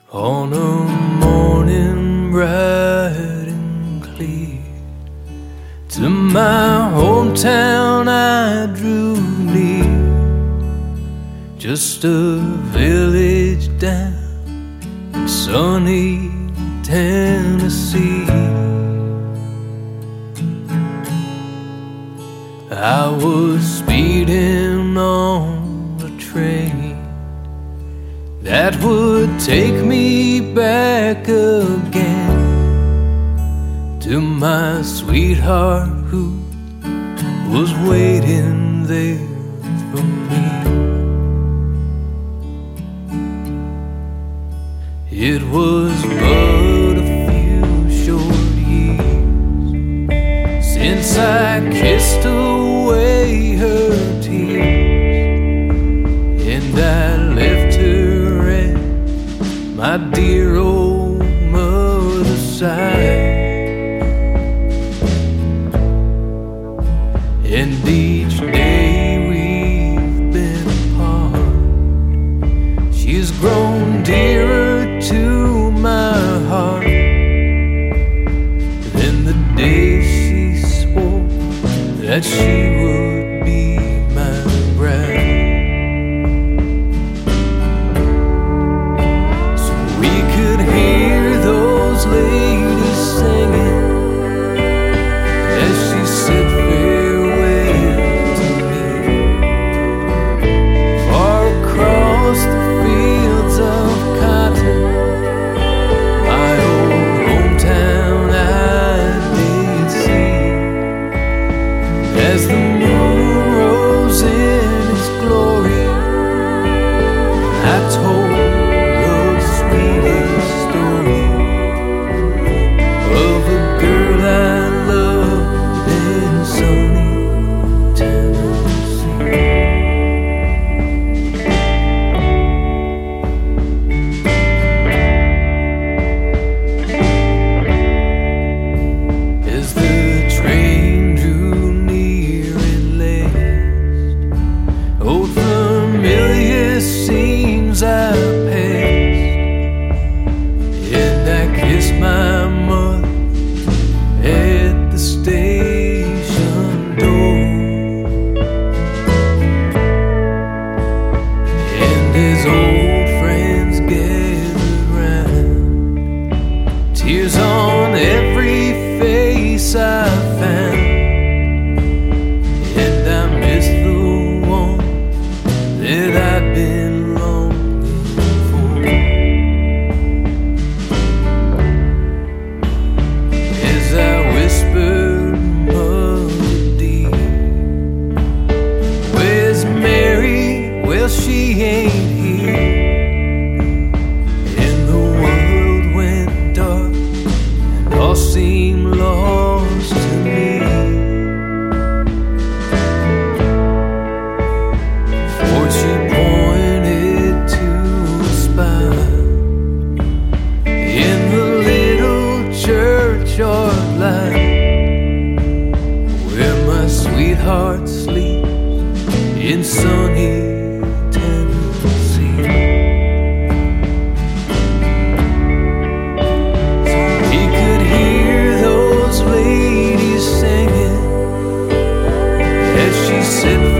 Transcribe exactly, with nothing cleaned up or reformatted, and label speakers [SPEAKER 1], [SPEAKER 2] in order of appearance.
[SPEAKER 1] On a morning bright and clear, to my hometown I drew near, just a village down in sunny Tennessee. I was speeding on a train that would take me back again to my sweetheart who was waiting there for me. It was but a few short years since I kissed away her tears, and I left her at my dear old mother's side. And each day we've been apart, she's grown dearer to my heart than the day she swore that she would be my bride. So we could hear those ladies singing as she said farewell to me. Far across the fields of cotton, my old hometown I did see, as the moon rose in its glory. I told the sweetest story of a girl I loved in sunny Tennessee. As the train drew near at last, old familiar scenes I passed, and I kissed my mother at the station door. And as old friends gathered round, tears on every face I found, and I missed the one that I'd been longing for. As I whispered, Mother dear, where's Mary? Well, she ain't here. And the world went dark and all seemed lost to me. For she pointed to a spot in the little churchyard light, where my sweetheart sleeps in sunny Tennessee. So we could hear those ladies singing as she said